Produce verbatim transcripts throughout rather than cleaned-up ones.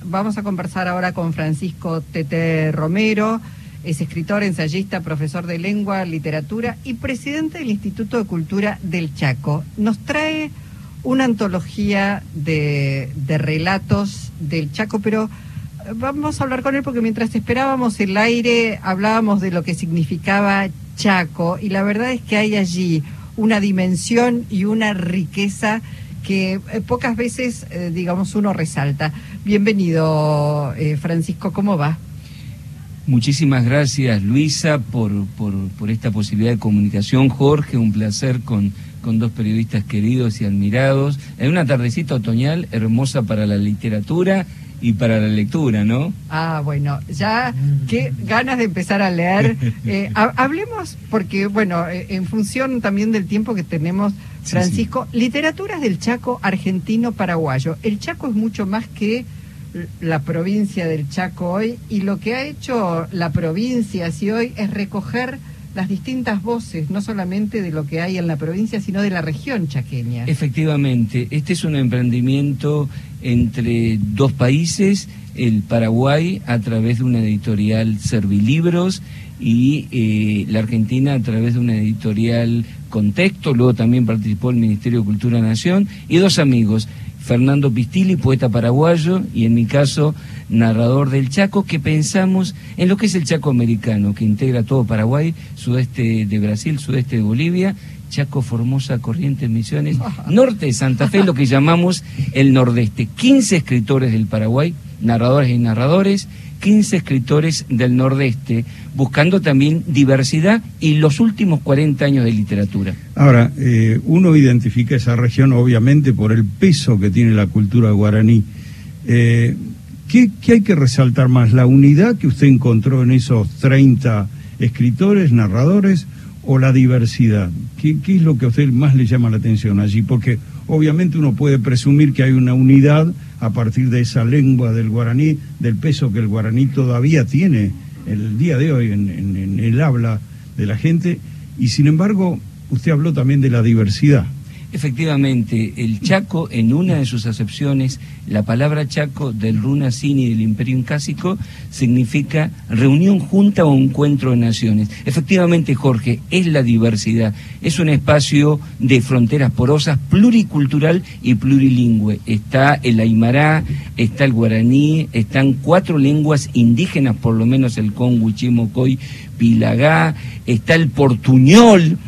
Vamos a conversar ahora con Francisco Tete Romero. Es escritor, ensayista, profesor de lengua, literatura y presidente del Instituto de Cultura del Chaco. Nos trae una antología de, de relatos del Chaco, pero vamos a hablar con él porque mientras esperábamos el aire hablábamos de lo que significaba Chaco, y la verdad es que hay allí una dimensión y una riqueza que eh, pocas veces, eh, digamos, uno resalta. Bienvenido, eh, Francisco, ¿cómo va? Muchísimas gracias, Luisa, por, por, por esta posibilidad de comunicación. Jorge, un placer con, con dos periodistas queridos y admirados. En una tardecita otoñal hermosa para la literatura y para la lectura, ¿no? Ah, bueno, ya qué ganas de empezar a leer. Eh, ha, hablemos, porque, bueno, eh, en función también del tiempo que tenemos, Francisco, sí, sí. Literaturas del Chaco argentino-paraguayo. El Chaco es mucho más que la provincia del Chaco hoy, y lo que ha hecho la provincia así hoy es recoger las distintas voces, no solamente de lo que hay en la provincia, sino de la región chaqueña. Efectivamente, este es un emprendimiento entre dos países, el Paraguay a través de una editorial Servilibros y eh, la Argentina a través de una editorial Contexto. Luego también participó el Ministerio de Cultura Nación, y dos amigos, Fernando Pistilli, poeta paraguayo, y en mi caso, narrador del Chaco, que pensamos en lo que es el Chaco americano, que integra todo Paraguay, sudeste de Brasil, sudeste de Bolivia, Chaco, Formosa, Corrientes, Misiones, norte de Santa Fe, lo que llamamos el nordeste. quince escritores del Paraguay, narradores y narradores, quince escritores del nordeste, buscando también diversidad y los últimos cuarenta años de literatura. Ahora, eh, uno identifica esa región obviamente por el peso que tiene la cultura guaraní. Eh, ¿qué, ¿Qué hay que resaltar más? ¿La unidad que usted encontró en esos treinta escritores, narradores, o la diversidad? ¿Qué, qué es lo que a usted más le llama la atención allí? Porque obviamente uno puede presumir que hay una unidad a partir de esa lengua del guaraní, del peso que el guaraní todavía tiene el día de hoy en, en, en el habla de la gente, y sin embargo usted habló también de la diversidad. Efectivamente, el Chaco, en una de sus acepciones, la palabra Chaco del Runacini del Imperio Incásico significa reunión, junta o encuentro de naciones. Efectivamente, Jorge, es la diversidad, es un espacio de fronteras porosas, pluricultural y plurilingüe. Está el aymara, está el guaraní, están cuatro lenguas indígenas, por lo menos el congo, chimocoy, pilagá, está el portuñol,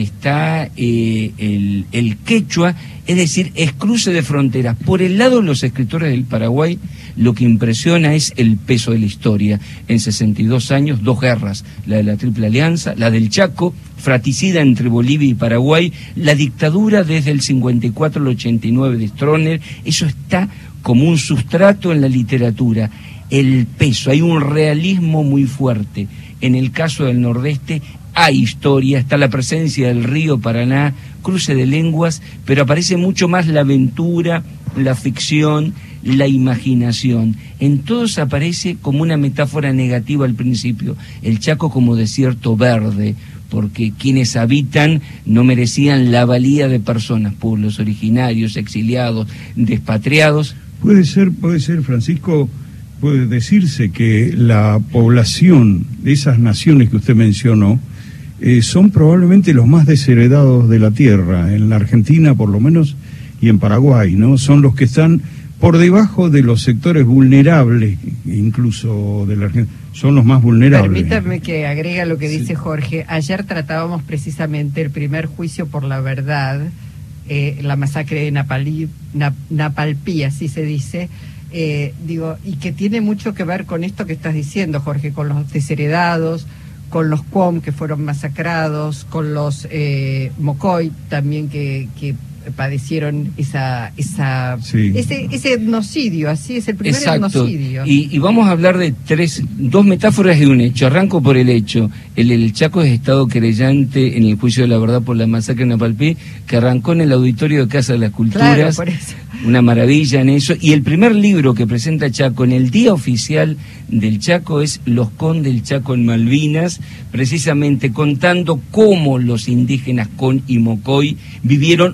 está eh, el, el quechua, es decir, es cruce de fronteras. Por el lado de los escritores del Paraguay, lo que impresiona es el peso de la historia. En sesenta y dos años, dos guerras, la de la Triple Alianza, la del Chaco, fratricida entre Bolivia y Paraguay, la dictadura desde el cincuenta y cuatro al ochenta y nueve de Stroessner. Eso está como un sustrato en la literatura. El peso, hay un realismo muy fuerte. En el caso del Nordeste hay historia, está la presencia del río Paraná, cruce de lenguas, pero aparece mucho más la aventura, la ficción, la imaginación. En todos aparece como una metáfora negativa al principio, el Chaco como desierto verde, porque quienes habitan no merecían la valía de personas, pueblos originarios, exiliados, despatriados. Puede ser, puede ser, Francisco, puede decirse que la población de esas naciones que usted mencionó eh, son probablemente los más desheredados de la tierra, en la Argentina por lo menos, y en Paraguay, ¿no? Son los que están por debajo de los sectores vulnerables, incluso de la Argentina, son los más vulnerables. Permítame que agrega lo que dice sí. Jorge. Ayer tratábamos precisamente el primer juicio por la verdad, eh, la masacre de Napalí, Nap, Napalpí, así se dice. Eh, digo, y que tiene mucho que ver con esto que estás diciendo, Jorge, con los desheredados, con los Cuom que fueron masacrados, con los eh, Mocoy también que, que padecieron esa, esa sí. ese, ese etnocidio, así es el primer Exacto. etnocidio. Y, y vamos a hablar de tres, dos metáforas de un hecho. Arranco por el hecho. El, el Chaco es estado querellante en el juicio de la verdad por la masacre de Napalpí, que arrancó en el auditorio de Casa de las Culturas. Claro, por eso. Una maravilla en eso. Y el primer libro que presenta Chaco en el día oficial del Chaco es Los Con del Chaco en Malvinas, precisamente contando cómo los indígenas Con y Mocoy vivieron otra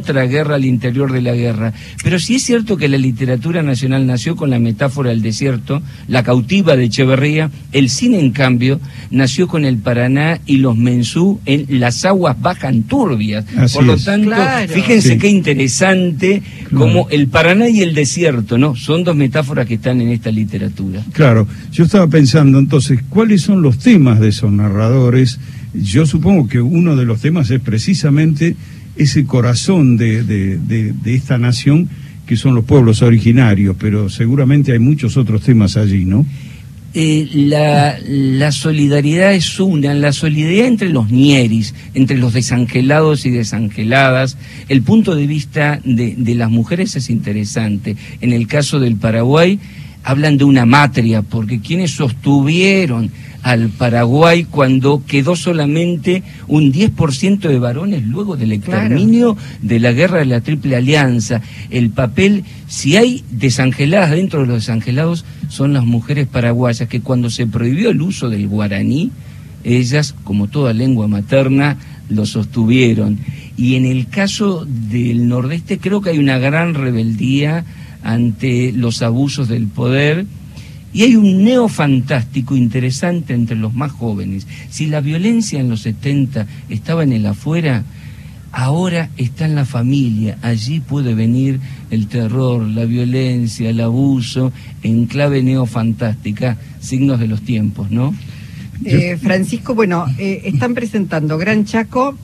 otra guerra al interior de la guerra. Pero sí es cierto que la literatura nacional nació con la metáfora del desierto, La cautiva de Echeverría. El cine, en cambio, nació con el Paraná y los mensú en Las aguas bajan turbias. Así Por lo es. tanto, Claro. fíjense Sí. qué interesante, Claro. como el Paraná y el desierto, ¿no? Son dos metáforas que están en esta literatura. Claro, yo estaba pensando entonces, ¿cuáles son los temas de esos narradores? Yo supongo que uno de los temas es precisamente ese corazón de, de, de, de esta nación, que son los pueblos originarios, pero seguramente hay muchos otros temas allí, ¿no? Eh, la, la solidaridad es una, la solidaridad entre los ñeris, entre los desangelados y desangeladas. El punto de vista de, de las mujeres es interesante. En el caso del Paraguay, hablan de una matria, porque quienes sostuvieron al Paraguay cuando quedó solamente un diez por ciento de varones luego del exterminio claro. de la guerra de la Triple Alianza. El papel, si hay desangeladas dentro de los desangelados, son las mujeres paraguayas, que cuando se prohibió el uso del guaraní, ellas, como toda lengua materna, lo sostuvieron. Y en el caso del Nordeste creo que hay una gran rebeldía ante los abusos del poder, y hay un neofantástico interesante entre los más jóvenes. Si la violencia en los setenta estaba en el afuera, ahora está en la familia. Allí puede venir el terror, la violencia, el abuso, en clave neofantástica, signos de los tiempos, ¿no? Eh, Francisco, bueno, eh, están presentando Gran Chaco,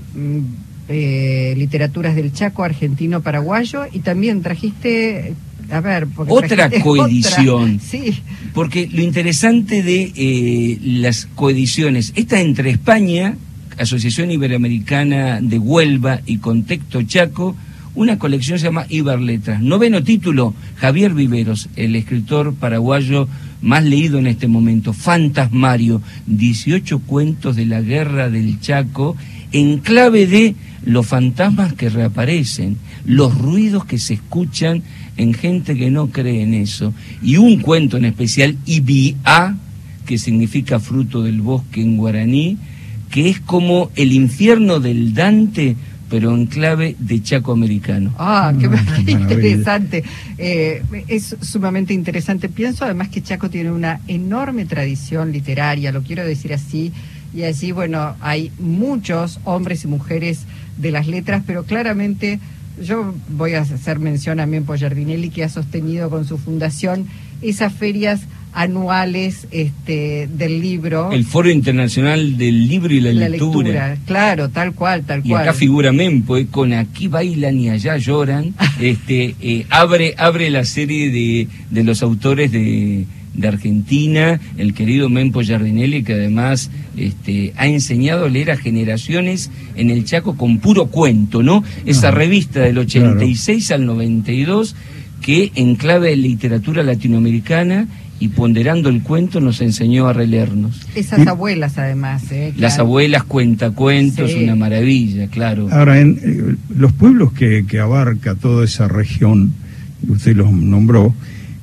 eh, literaturas del Chaco argentino-paraguayo, y también trajiste... A ver, otra coedición, otra. Sí. Porque lo interesante de eh, las coediciones, esta entre España, Asociación Iberoamericana de Huelva y Contexto Chaco, una colección se llama Iberletras. Noveno título, Javier Viveros, el escritor paraguayo más leído en este momento, Fantasmario, dieciocho cuentos de la guerra del Chaco, en clave de los fantasmas que reaparecen, los ruidos que se escuchan en gente que no cree en eso, y un cuento en especial, Ibiá, que significa fruto del bosque en guaraní, que es como el infierno del Dante, pero en clave de Chaco americano. Ah, qué, qué interesante. Eh, es sumamente interesante. Pienso además que Chaco tiene una enorme tradición literaria, lo quiero decir así, y allí, bueno, hay muchos hombres y mujeres de las letras, pero claramente... Yo voy a hacer mención a Mempo Giardinelli, que ha sostenido con su fundación esas ferias anuales este, del libro. El Foro Internacional del Libro y la, la lectura. lectura. Claro, tal cual, tal y cual. Y acá figura Mempo, eh, con Aquí bailan y allá lloran. este eh, abre abre la serie de, de los autores de... de Argentina, el querido Mempo Giardinelli, que además este, ha enseñado a leer a generaciones en el Chaco con puro cuento, ¿no? Esa Ajá. revista del ochenta y seis claro. al noventa y dos, que en clave de literatura latinoamericana y ponderando el cuento nos enseñó a releernos. Esas abuelas además, ¿eh? Claro. Las abuelas cuentacuentos, Sí. una maravilla, claro. Ahora, en eh, los pueblos que, que abarca toda esa región, usted los nombró,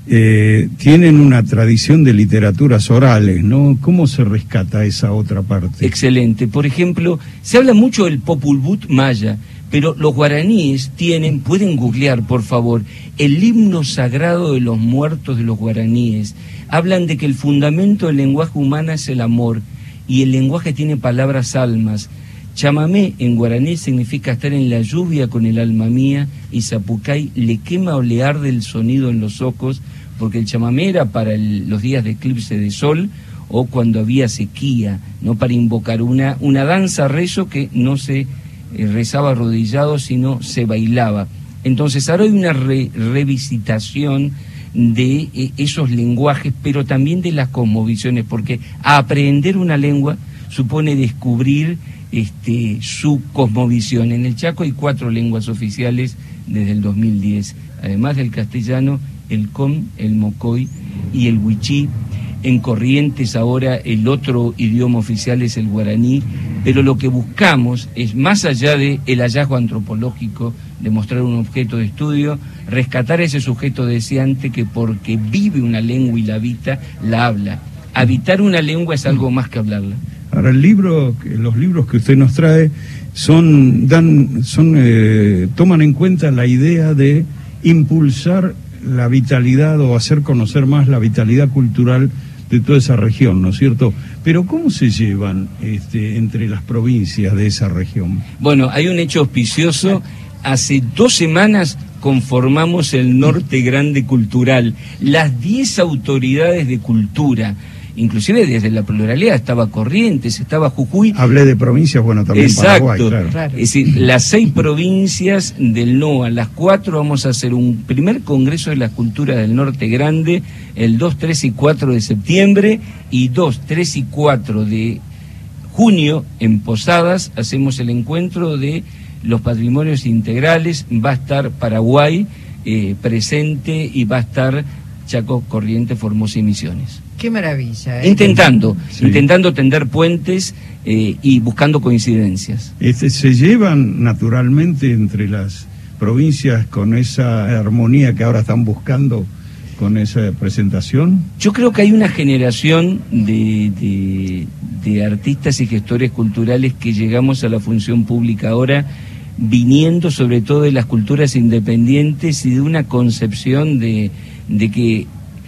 Eh, tienen una tradición de literaturas orales, ¿no? ¿Cómo se rescata esa otra parte? Excelente. Por ejemplo, se habla mucho del Popol Vuh maya, pero los guaraníes tienen, pueden googlear, por favor, el himno sagrado de los muertos de los guaraníes. Hablan de que el fundamento del lenguaje humano es el amor, y el lenguaje tiene palabras almas. Chamamé en guaraní significa estar en la lluvia con el alma mía, y Zapucay le quema o le arde el sonido en los ojos, porque el chamamé era para el, los días de eclipse de sol o cuando había sequía, no para invocar una, una danza rezo que no se eh, rezaba arrodillado, sino se bailaba. Entonces ahora hay una re, revisitación de eh, esos lenguajes, pero también de las cosmovisiones, porque aprender una lengua supone descubrir este, su cosmovisión. En el Chaco hay cuatro lenguas oficiales desde el dos mil diez, además del castellano, el com, el mocoy y el huichí. En Corrientes ahora el otro idioma oficial es el guaraní, pero lo que buscamos es, más allá de el hallazgo antropológico, de mostrar un objeto de estudio, rescatar ese sujeto deseante que porque vive una lengua y la habita, la habla. Habitar una lengua es algo más que hablarla. Ahora, el libro, los libros que usted nos trae son, dan, son, eh, toman en cuenta la idea de impulsar la vitalidad o hacer conocer más la vitalidad cultural de toda esa región, ¿no es cierto? Pero ¿cómo se llevan este, entre las provincias de esa región? Bueno, hay un hecho auspicioso. Hace dos semanas conformamos el Norte Grande Cultural, las diez autoridades de cultura, inclusive desde la pluralidad estaba Corrientes, estaba Jujuy. Hablé de provincias, bueno, también Exacto. Paraguay, claro. claro. Es decir, las seis provincias del NOA, las cuatro vamos a hacer un primer Congreso de la Cultura del Norte Grande, el dos, tres y cuatro de septiembre, y dos, tres y cuatro de junio en Posadas hacemos el encuentro de los patrimonios integrales. Va a estar Paraguay eh, presente y va a estar Chaco, Corrientes, Formosa y Misiones. Qué maravilla. ¿eh? Intentando, sí. intentando tender puentes eh, y buscando coincidencias. Este, ¿Se llevan naturalmente entre las provincias con esa armonía que ahora están buscando con esa presentación? Yo creo que hay una generación de, de, de artistas y gestores culturales que llegamos a la función pública ahora viniendo sobre todo de las culturas independientes y de una concepción de, de que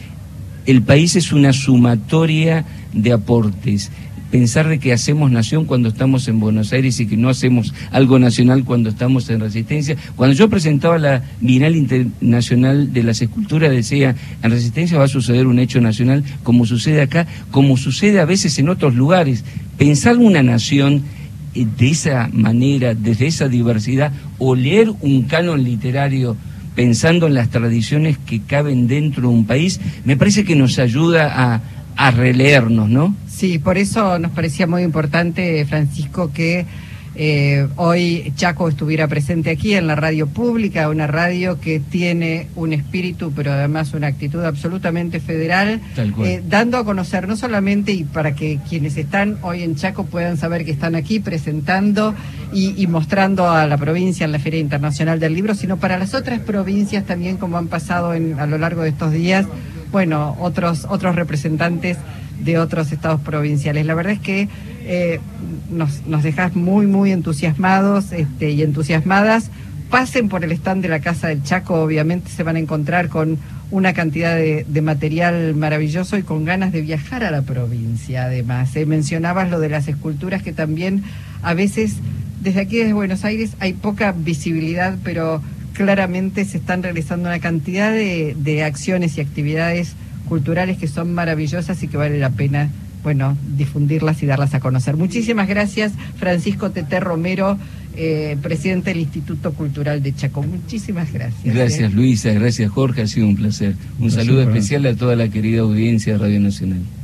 el país es una sumatoria de aportes. Pensar de que hacemos nación cuando estamos en Buenos Aires y que no hacemos algo nacional cuando estamos en Resistencia. Cuando yo presentaba la Bienal Internacional de las Esculturas decía, en Resistencia va a suceder un hecho nacional como sucede acá, como sucede a veces en otros lugares. Pensar una nación de esa manera, desde esa diversidad, o leer un canon literario pensando en las tradiciones que caben dentro de un país, me parece que nos ayuda a, a releernos, ¿no? Sí, por eso nos parecía muy importante, Francisco, que eh, hoy Chaco estuviera presente aquí en la radio pública, una radio que tiene un espíritu, pero además una actitud absolutamente federal, Tal cual. Eh, dando a conocer no solamente, y para que quienes están hoy en Chaco puedan saber que están aquí presentando y, y mostrando a la provincia en la Feria Internacional del Libro, sino para las otras provincias también, como han pasado en, a lo largo de estos días, bueno, otros, otros representantes de otros estados provinciales. La verdad es que eh, nos, nos dejas muy, muy entusiasmados este, y entusiasmadas. Pasen por el stand de la Casa del Chaco, obviamente se van a encontrar con una cantidad de, de material maravilloso y con ganas de viajar a la provincia, además. Eh, mencionabas lo de las esculturas, que también a veces, desde aquí, desde Buenos Aires, hay poca visibilidad, pero claramente se están realizando una cantidad de, de acciones y actividades culturales que son maravillosas y que vale la pena, bueno, difundirlas y darlas a conocer. Muchísimas gracias, Francisco Teté Romero, eh, presidente del Instituto Cultural de Chaco. Muchísimas gracias. Gracias, eh. Luisa, gracias, Jorge, ha sido un placer. Un Gracias, saludo Fran. especial a toda la querida audiencia de Radio Nacional.